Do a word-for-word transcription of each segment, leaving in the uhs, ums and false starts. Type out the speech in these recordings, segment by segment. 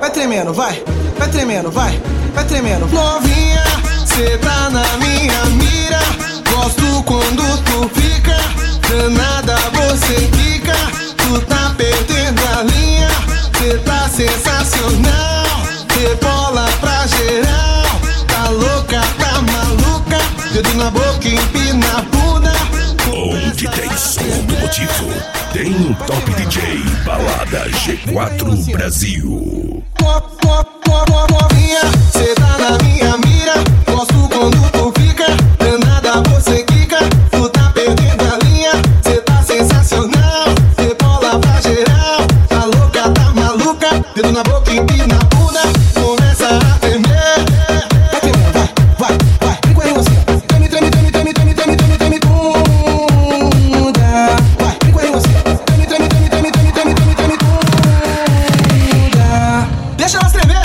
vai tremendo, vai, vai tremendo, vai, vai tremendo. Novinha, cê tá na minha mira. Gosto quando tu fica, danada você fica. Tu tá perdendo a linha, cê tá sensacional. Rebola pra geral, tá louca, tá maluca. Dedo na boca, empina a bunda. Onde tem som automotivo, tem um Top D J Balada G quatro Brasil. Novinha, cê tá na minha mira. Gosto quando tu fica, danada você quica. Tu tá perdendo a linha, cê tá sensacional. Rebola pra geral, tá louca, tá maluca. Dedo na boca, empina a bunda, começa a tremer. Vai tremendo, vai, vai, vai. Vem com ele você. Treme, treme, treme, treme, treme, treme, treme, treme, bunda. Vai, vem com ele você. Treme, treme, treme, treme, treme, treme, treme, treme, bunda. Deixa elas tremer.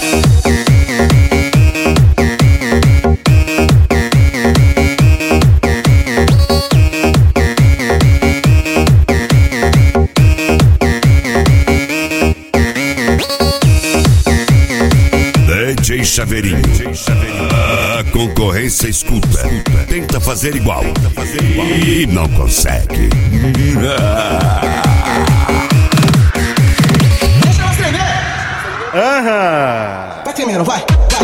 D J Chaveirinho, a concorrência escuta, tenta fazer igual e não consegue. Deixa elas tremer. Aham. Vai tremendo, vai.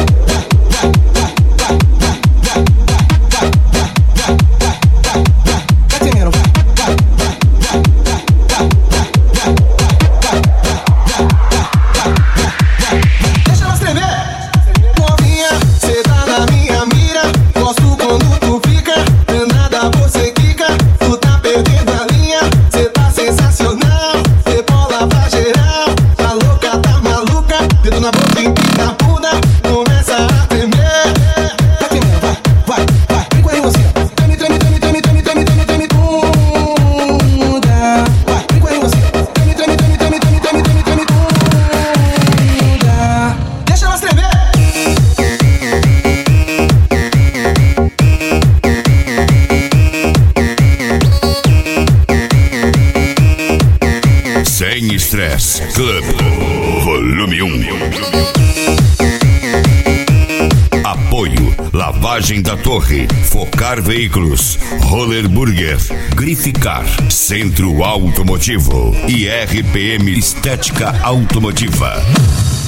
Na boca, empina a bunda, começa a tremer. Vai tremendo, vai, vai, vai. Vem com ele você. Treme, treme, treme, treme, treme, treme, treme, treme, bunda. Vai, vem com ele você. Treme, treme, treme, treme, treme, treme, treme, treme, bunda. Deixa elas tremer. Sem estresse, Club Volume um. Apoio Lavagem da Torre, Focar Veículos, Roller Burger, Grificar, Centro Automotivo e R P M Estética Automotiva.